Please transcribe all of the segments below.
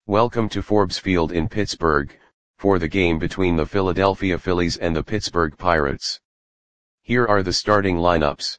Welcome to Forbes Field in Pittsburgh, for the game between the Philadelphia Phillies and the Pittsburgh Pirates. Here are the starting lineups.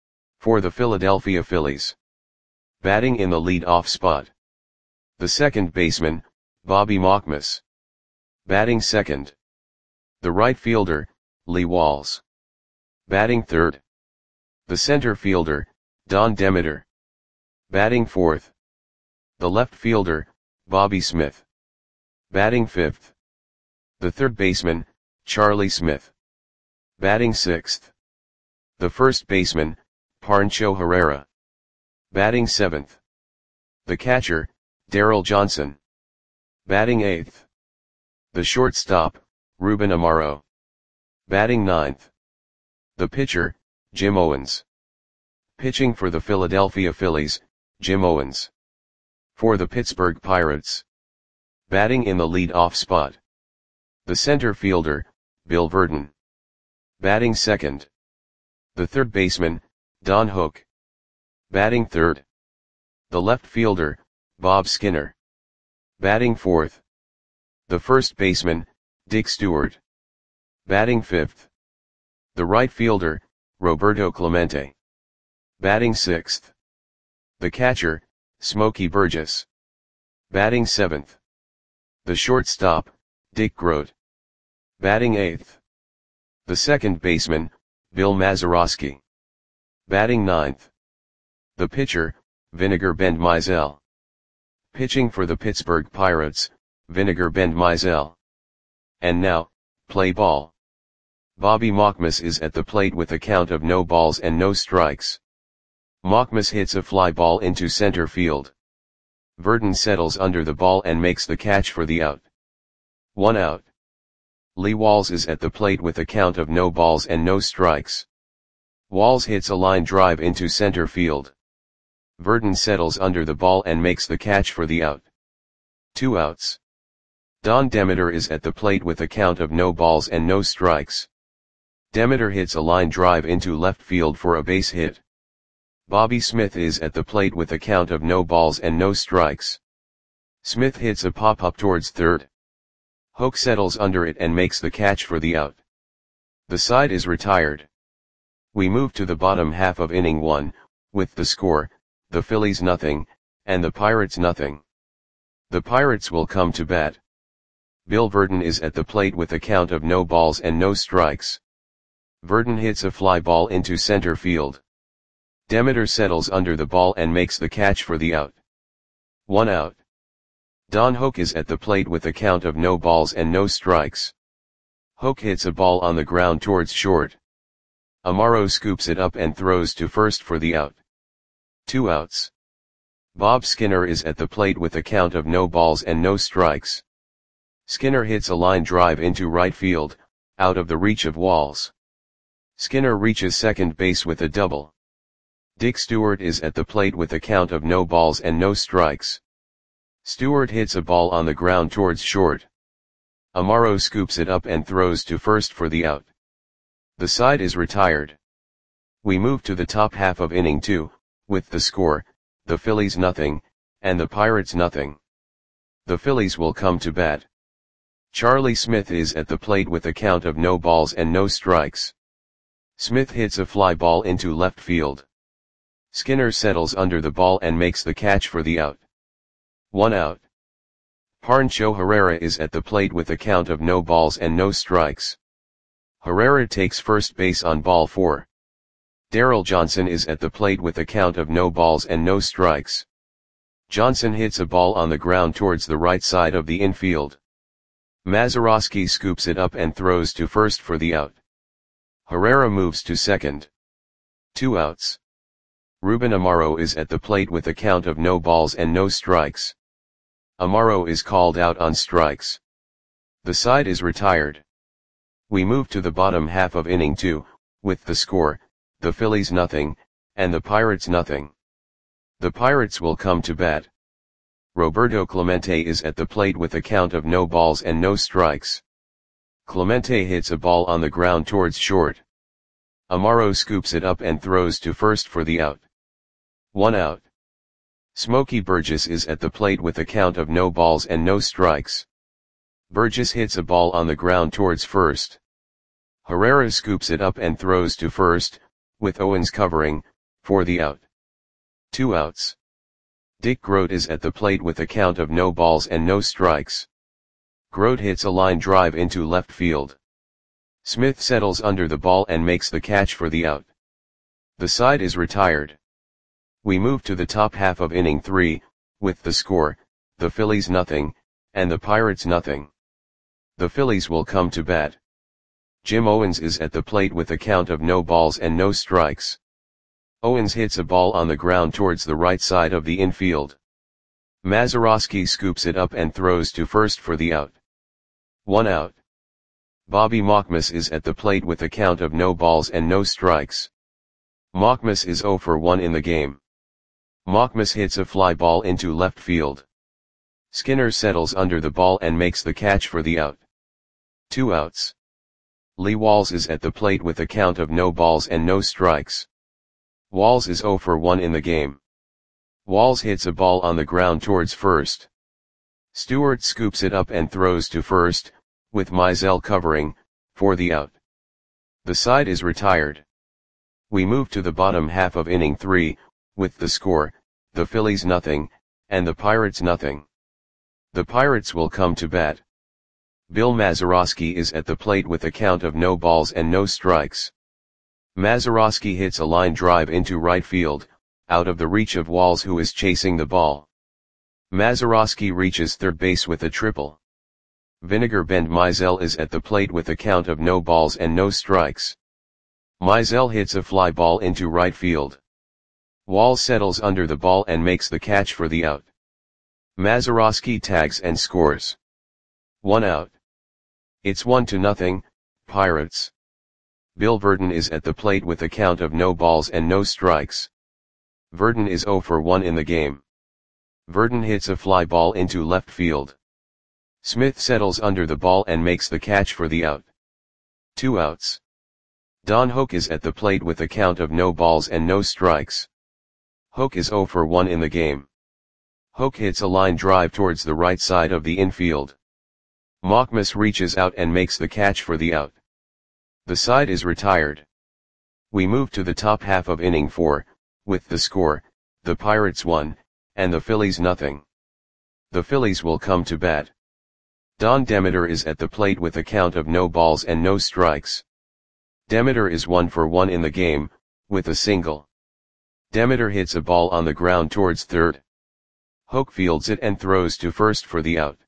For the Philadelphia Phillies. Batting in the lead-off spot. The second baseman, Bobby Markmus. Batting second. The right fielder, Lee Walls. Batting third. The center fielder, Don Demeter. Batting fourth. The left fielder, Bobby Smith. Batting fifth. The third baseman, Charlie Smith. Batting sixth. The first baseman, Pancho Herrera. Batting seventh. The catcher, Darryl Johnson. Batting eighth. The shortstop, Ruben Amaro. Batting ninth. The pitcher, Jim Owens. Pitching for the Philadelphia Phillies, Jim Owens. For the Pittsburgh Pirates. Batting in the lead-off spot. The center fielder, Bill Virdon. Batting second. The third baseman, Don Hook. Batting third. The left fielder, Bob Skinner. Batting fourth. The first baseman, Dick Stewart. Batting fifth. The right fielder, Roberto Clemente. Batting sixth. The catcher, Smokey Burgess. Batting seventh. The shortstop, Dick Groat. Batting eighth. The second baseman, Bill Mazeroski. Batting ninth. The pitcher, Vinegar Bend Mizell. Pitching for the Pittsburgh Pirates, Vinegar Bend Mizell. And now, play ball. Bobby Markmus is at the plate with a count of no balls and no strikes. Markmus hits a fly ball into center field. Virdon settles under the ball and makes the catch for the out. 1 out. Lee Walls is at the plate with a count of no balls and no strikes. Walls hits a line drive into center field. Virdon settles under the ball and makes the catch for the out. 2 outs. Don Demeter is at the plate with a count of no balls and no strikes. Demeter hits a line drive into left field for a base hit. Bobby Smith is at the plate with a count of no balls and no strikes. Smith hits a pop-up towards third. Hook settles under it and makes the catch for the out. The side is retired. We move to the bottom half of inning 1, with the score, the Phillies nothing, and the Pirates nothing. The Pirates will come to bat. Bill Virdon is at the plate with a count of no balls and no strikes. Virdon hits a fly ball into center field. Demeter settles under the ball and makes the catch for the out. 1 out. Don Hook is at the plate with a count of no balls and no strikes. Hook hits a ball on the ground towards short. Amaro scoops it up and throws to first for the out. 2 outs. Bob Skinner is at the plate with a count of no balls and no strikes. Skinner hits a line drive into right field, out of the reach of Walls. Skinner reaches second base with a double. Dick Stewart is at the plate with a count of no balls and no strikes. Stewart hits a ball on the ground towards short. Amaro scoops it up and throws to first for the out. The side is retired. We move to the top half of inning 2, with the score, the Phillies nothing, and the Pirates nothing. The Phillies will come to bat. Charlie Smith is at the plate with a count of no balls and no strikes. Smith hits a fly ball into left field. Skinner settles under the ball and makes the catch for the out. 1 out. Pancho Herrera is at the plate with a count of no balls and no strikes. Herrera takes first base on ball 4. Darryl Johnson is at the plate with a count of no balls and no strikes. Johnson hits a ball on the ground towards the right side of the infield. Mazeroski scoops it up and throws to first for the out. Herrera moves to second. 2 outs. Ruben Amaro is at the plate with a count of no balls and no strikes. Amaro is called out on strikes. The side is retired. We move to the bottom half of inning 2, with the score, the Phillies nothing, and the Pirates nothing. The Pirates will come to bat. Roberto Clemente is at the plate with a count of no balls and no strikes. Clemente hits a ball on the ground towards short. Amaro scoops it up and throws to first for the out. 1 out. Smokey Burgess is at the plate with a count of no balls and no strikes. Burgess hits a ball on the ground towards first. Herrera scoops it up and throws to first, with Owens covering, for the out. 2 outs. Dick Grote is at the plate with a count of no balls and no strikes. Grote hits a line drive into left field. Smith settles under the ball and makes the catch for the out. The side is retired. We move to the top half of inning 3, with the score, the Phillies nothing, and the Pirates nothing. The Phillies will come to bat. Jim Owens is at the plate with a count of no balls and no strikes. Owens hits a ball on the ground towards the right side of the infield. Mazeroski scoops it up and throws to first for the out. 1 out. Bobby Mauchmus is at the plate with a count of no balls and no strikes. Mauchmus is 0 for 1 in the game. Mauchmus hits a fly ball into left field. Skinner settles under the ball and makes the catch for the out. 2 outs. Lee Walls is at the plate with a count of no balls and no strikes. Walls is 0 for 1 in the game. Walls hits a ball on the ground towards first. Stewart scoops it up and throws to first, with Mizell covering, for the out. The side is retired. We move to the bottom half of inning 3, with the score, the Phillies nothing, and the Pirates nothing. The Pirates will come to bat. Bill Mazeroski is at the plate with a count of no balls and no strikes. Mazeroski hits a line drive into right field, out of the reach of Walls, who is chasing the ball. Mazeroski reaches third base with a triple. Vinegar Bend Mizell is at the plate with a count of no balls and no strikes. Mizell hits a fly ball into right field. Walls settles under the ball and makes the catch for the out. Mazeroski tags and scores. 1 out. It's 1-0, Pirates. Bill Verdon is at the plate with a count of no balls and no strikes. Verdon is 0 for 1 in the game. Verdon hits a fly ball into left field. Smith settles under the ball and makes the catch for the out. 2 outs. Don Hoak is at the plate with a count of no balls and no strikes. Hoak is 0 for 1 in the game. Hoak hits a line drive towards the right side of the infield. Mauchmus reaches out and makes the catch for the out. The side is retired. We move to the top half of inning 4, with the score, the Pirates 1, and the Phillies nothing. The Phillies will come to bat. Don Demeter is at the plate with a count of no balls and no strikes. Demeter is 1 for 1 in the game, with a single. Demeter hits a ball on the ground towards third. Hoak fields it and throws to first for the out.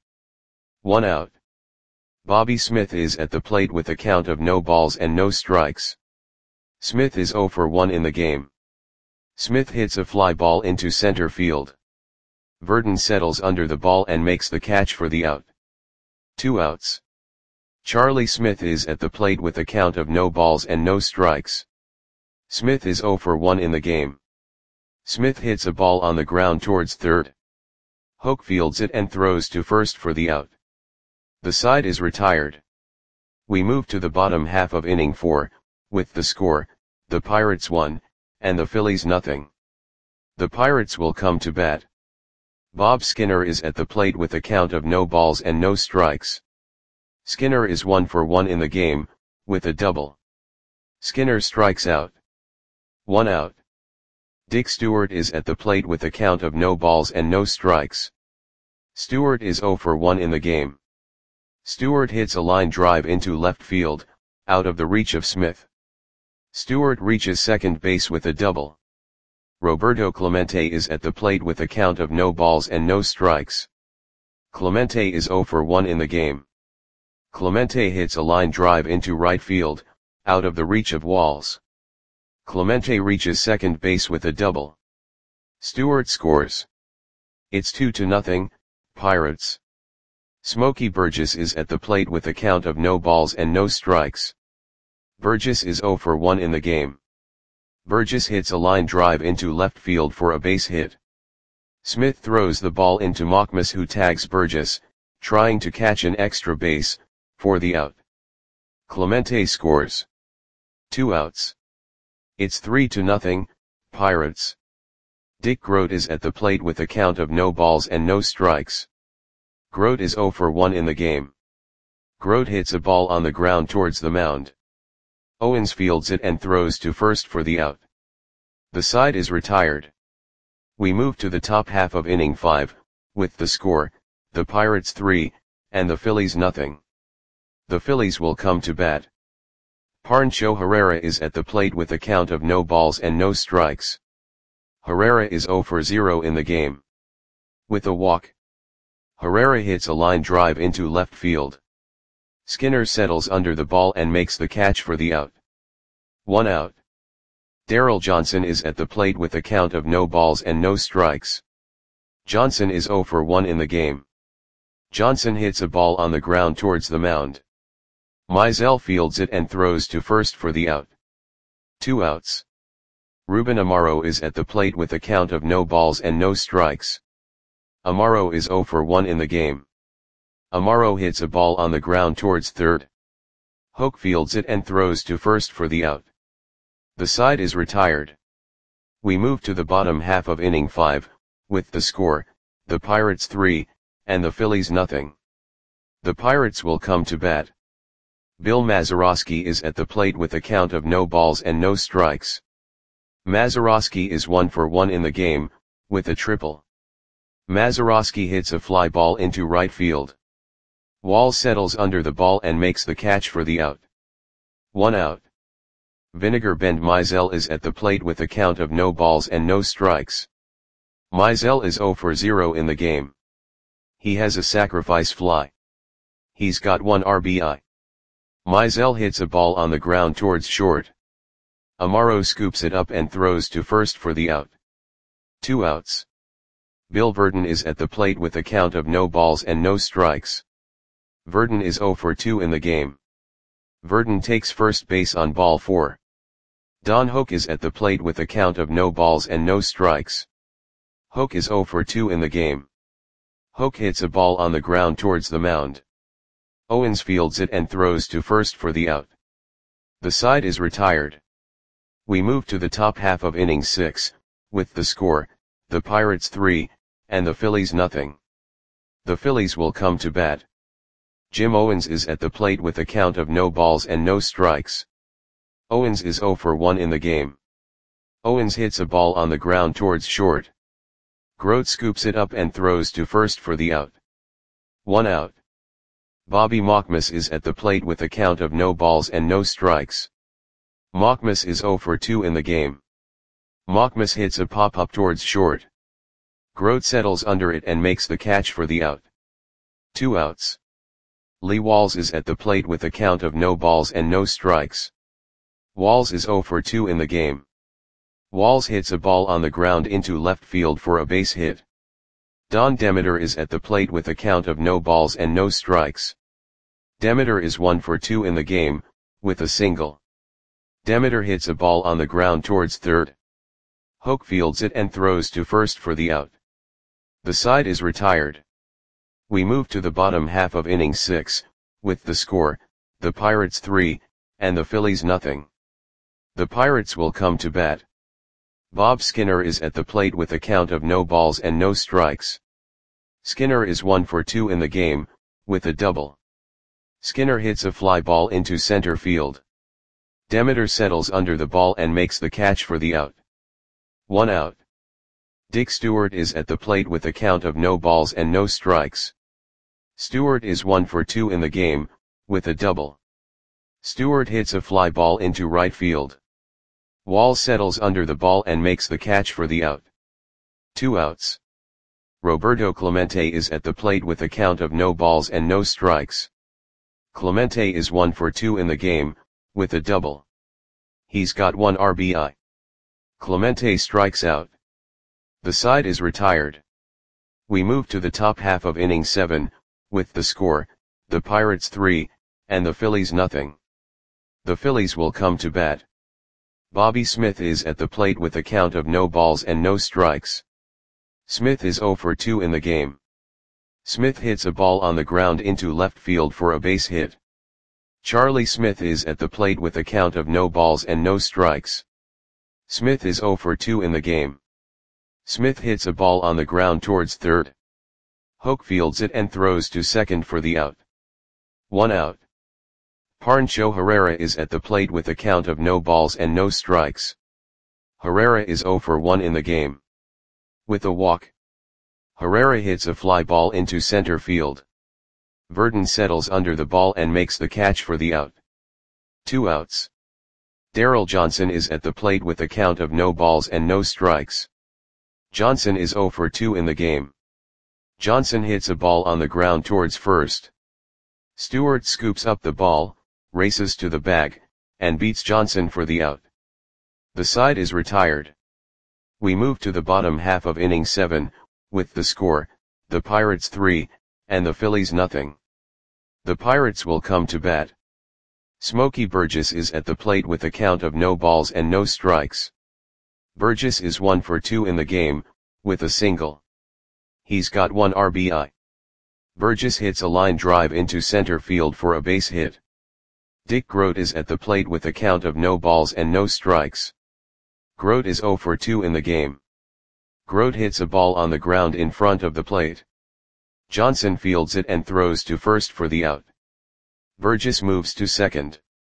1 out. Bobby Smith is at the plate with a count of no balls and no strikes. Smith is 0 for 1 in the game. Smith hits a fly ball into center field. Verdon settles under the ball and makes the catch for the out. 2 outs. Charlie Smith is at the plate with a count of no balls and no strikes. Smith is 0 for 1 in the game. Smith hits a ball on the ground towards third. Hoak fields it and throws to first for the out. The side is retired. We move to the bottom half of inning 4, with the score, the Pirates 1, and the Phillies nothing. The Pirates will come to bat. Bob Skinner is at the plate with a count of no balls and no strikes. Skinner is 1 for 1 in the game, with a double. Skinner strikes out. 1 out. Dick Stewart is at the plate with a count of no balls and no strikes. Stewart is 0 for 1 in the game. Stewart hits a line drive into left field, out of the reach of Smith. Stewart reaches second base with a double. Roberto Clemente is at the plate with a count of no balls and no strikes. Clemente is 0 for 1 in the game. Clemente hits a line drive into right field, out of the reach of Walls. Clemente reaches second base with a double. Stewart scores. It's 2-0, Pirates. Smokey Burgess is at the plate with a count of no balls and no strikes. Burgess is 0 for 1 in the game. Burgess hits a line drive into left field for a base hit. Smith throws the ball into Mauchmus, who tags Burgess, trying to catch an extra base, for the out. Clemente scores. 2 outs. It's 3-0, Pirates. Dick Groat is at the plate with a count of no balls and no strikes. Groat is 0 for 1 in the game. Groat hits a ball on the ground towards the mound. Owens fields it and throws to first for the out. The side is retired. We move to the top half of inning 5, with the score, the Pirates 3, and the Phillies nothing. The Phillies will come to bat. Pancho Herrera is at the plate with a count of no balls and no strikes. Herrera is 0 for 0 in the game. With a walk, Herrera hits a line drive into left field. Skinner settles under the ball and makes the catch for the out. 1 out. Daryl Johnson is at the plate with a count of no balls and no strikes. Johnson is 0 for 1 in the game. Johnson hits a ball on the ground towards the mound. Mizell fields it and throws to first for the out. 2 outs. Ruben Amaro is at the plate with a count of no balls and no strikes. Amaro is 0 for 1 in the game. Amaro hits a ball on the ground towards third. Hoke fields it and throws to first for the out. The side is retired. We move to the bottom half of inning 5, with the score, the Pirates 3, and the Phillies nothing. The Pirates will come to bat. Bill Mazeroski is at the plate with a count of no balls and no strikes. Mazeroski is 1 for 1 in the game, with a triple. Mazeroski hits a fly ball into right field. Wall settles under the ball and makes the catch for the out. 1 out. Vinegar Bend Mizell is at the plate with a count of no balls and no strikes. Mizell is 0 for 0 in the game. He has a sacrifice fly. He's got 1 RBI. Mizell hits a ball on the ground towards short. Amaro scoops it up and throws to first for the out. 2 outs. Bill Verdon is at the plate with a count of no balls and no strikes. Verdon is 0 for 2 in the game. Verdon takes first base on ball 4. Don Hoke is at the plate with a count of no balls and no strikes. Hoke is 0 for 2 in the game. Hoke hits a ball on the ground towards the mound. Owens fields it and throws to first for the out. The side is retired. We move to the top half of inning 6, with the score, the Pirates 3, and the Phillies nothing. The Phillies will come to bat. Jim Owens is at the plate with a count of no balls and no strikes. Owens is 0 for 1 in the game. Owens hits a ball on the ground towards short. Groat scoops it up and throws to first for the out. 1 out. Bobby Mockmas is at the plate with a count of no balls and no strikes. Mockmas is 0 for 2 in the game. Mockmas hits a pop-up towards short. Groat settles under it and makes the catch for the out. 2 outs. Lee Walls is at the plate with a count of no balls and no strikes. Walls is 0 for 2 in the game. Walls hits a ball on the ground into left field for a base hit. Don Demeter is at the plate with a count of no balls and no strikes. Demeter is 1 for 2 in the game, with a single. Demeter hits a ball on the ground towards third. Hoke fields it and throws to first for the out. The side is retired. We move to the bottom half of inning 6, with the score, the Pirates 3, and the Phillies nothing. The Pirates will come to bat. Bob Skinner is at the plate with a count of no balls and no strikes. Skinner is 1 for 2 in the game, with a double. Skinner hits a fly ball into center field. Demeter settles under the ball and makes the catch for the out. 1 out. Dick Stewart is at the plate with a count of no balls and no strikes. Stewart is 1 for 2 in the game, with a double. Stewart hits a fly ball into right field. Wall settles under the ball and makes the catch for the out. 2 outs. Roberto Clemente is at the plate with a count of no balls and no strikes. Clemente is 1 for 2 in the game, with a double. He's got 1 RBI. Clemente strikes out. The side is retired. We move to the top half of inning 7, with the score, the Pirates 3, and the Phillies nothing. The Phillies will come to bat. Bobby Smith is at the plate with a count of no balls and no strikes. Smith is 0 for 2 in the game. Smith hits a ball on the ground into left field for a base hit. Charlie Smith is at the plate with a count of no balls and no strikes. Smith is 0 for 2 in the game. Smith hits a ball on the ground towards third. Hoke fields it and throws to second for the out. 1 out. Pancho Herrera is at the plate with a count of no balls and no strikes. Herrera is 0 for 1 in the game. With a walk, Herrera hits a fly ball into center field. Verdon settles under the ball and makes the catch for the out. 2 outs. Darryl Johnson is at the plate with a count of no balls and no strikes. Johnson is 0 for 2 in the game. Johnson hits a ball on the ground towards first. Stewart scoops up the ball, races to the bag, and beats Johnson for the out. The side is retired. We move to the bottom half of inning 7, with the score, the Pirates 3, and the Phillies nothing. The Pirates will come to bat. Smokey Burgess is at the plate with a count of no balls and no strikes. Burgess is 1 for 2 in the game, with a single. He's got 1 RBI. Burgess hits a line drive into center field for a base hit. Dick Groat is at the plate with a count of no balls and no strikes. Groat is 0 for 2 in the game. Groat hits a ball on the ground in front of the plate. Johnson fields it and throws to first for the out. Burgess moves to second.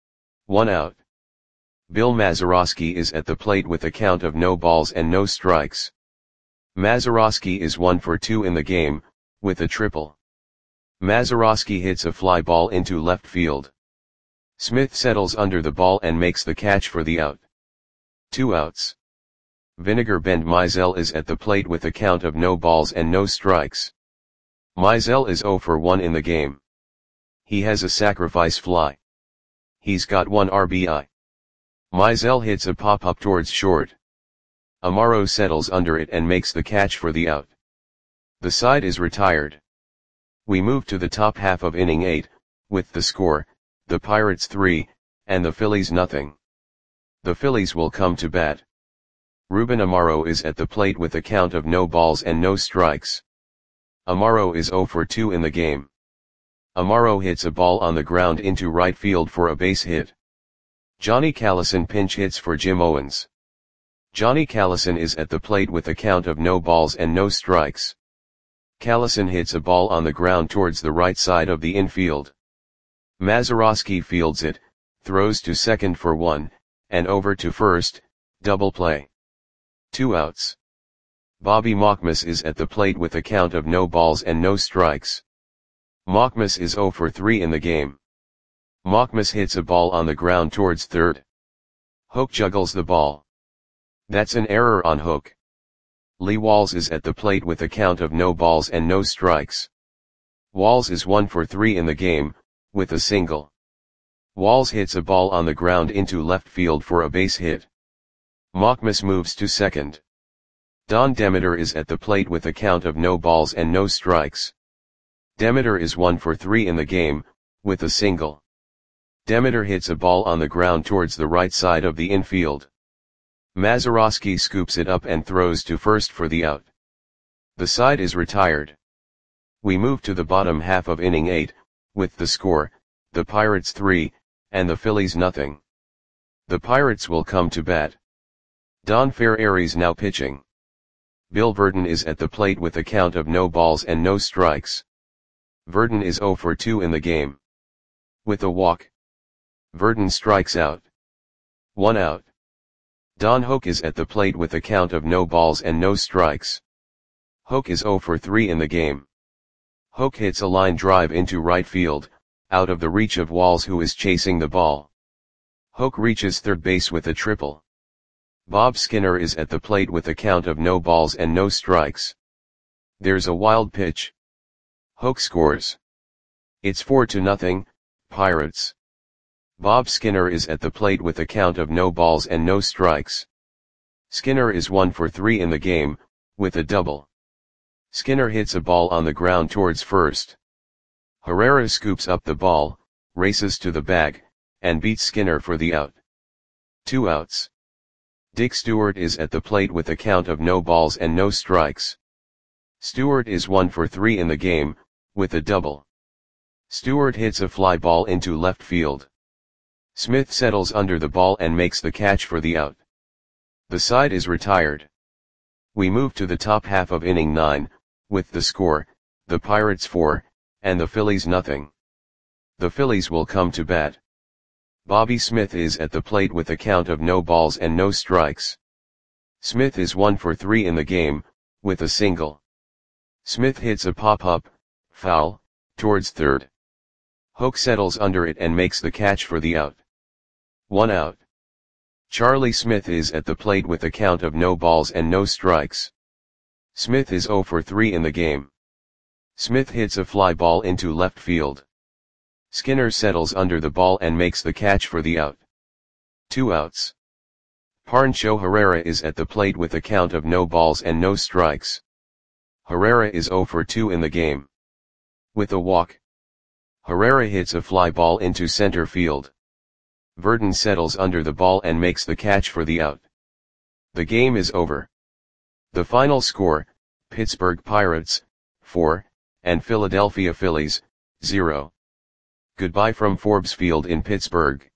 1 out. Bill Mazeroski is at the plate with a count of no balls and no strikes. Mazeroski is 1 for 2 in the game, with a triple. Mazeroski hits a fly ball into left field. Smith settles under the ball and makes the catch for the out. 2 outs. Vinegar Bend Mizell is at the plate with a count of no balls and no strikes. Mizell is 0 for 1 in the game. He has a sacrifice fly. He's got 1 RBI. Mizell hits a pop-up towards short. Amaro settles under it and makes the catch for the out. The side is retired. We move to the top half of inning 8, with the score, the Pirates 3, and the Phillies nothing. The Phillies will come to bat. Ruben Amaro is at the plate with a count of no balls and no strikes. Amaro is 0 for 2 in the game. Amaro hits a ball on the ground into right field for a base hit. Johnny Callison pinch hits for Jim Owens. Johnny Callison is at the plate with a count of no balls and no strikes. Callison hits a ball on the ground towards the right side of the infield. Mazeroski fields it, throws to second for 1, and over to first, double play. 2 outs. Bobby Mockmas is at the plate with a count of no balls and no strikes. Mockmas is 0 for 3 in the game. Mockmas hits a ball on the ground towards third. Hoke juggles the ball. That's an error on Hoke. Lee Walls is at the plate with a count of no balls and no strikes. Walls is 1 for 3 in the game, with a single. Walls hits a ball on the ground into left field for a base hit. Mockmas moves to second. Don Demeter is at the plate with a count of no balls and no strikes. Demeter is 1 for 3 in the game, with a single. Demeter hits a ball on the ground towards the right side of the infield. Mazeroski scoops it up and throws to first for the out. The side is retired. We move to the bottom half of inning 8, with the score, the Pirates 3, and the Phillies nothing. The Pirates will come to bat. Don Ferreri's now pitching. Bill Verdon is at the plate with a count of no balls and no strikes. Verdon is 0 for 2 in the game. With a walk, Verdon strikes out. 1 out. Don Hoke is at the plate with a count of no balls and no strikes. Hoke is 0 for 3 in the game. Hoke hits a line drive into right field, out of the reach of Walls, who is chasing the ball. Hoke reaches third base with a triple. Bob Skinner is at the plate with a count of no balls and no strikes. There's a wild pitch. Hoke scores. It's 4-0, Pirates. Bob Skinner is at the plate with a count of no balls and no strikes. Skinner is 1 for 3 in the game, with a double. Skinner hits a ball on the ground towards first. Herrera scoops up the ball, races to the bag, and beats Skinner for the out. 2 outs. Dick Stewart is at the plate with a count of no balls and no strikes. Stewart is 1 for 3 in the game, with a double. Stewart hits a fly ball into left field. Smith settles under the ball and makes the catch for the out. The side is retired. We move to the top half of inning 9, with the score, the Pirates 4, and the Phillies nothing. The Phillies will come to bat. Bobby Smith is at the plate with a count of no balls and no strikes. Smith is 1 for 3 in the game, with a single. Smith hits a pop-up, foul, towards third. Hoke settles under it and makes the catch for the out. 1 out. Charlie Smith is at the plate with a count of no balls and no strikes. Smith is 0 for 3 in the game. Smith hits a fly ball into left field. Skinner settles under the ball and makes the catch for the out. 2 outs. Pancho Herrera is at the plate with a count of no balls and no strikes. Herrera is 0 for 2 in the game. With a walk. Herrera hits a fly ball into center field. Verdon settles under the ball and makes the catch for the out. The game is over. The final score, Pittsburgh Pirates, 4, and Philadelphia Phillies, 0. Goodbye from Forbes Field in Pittsburgh.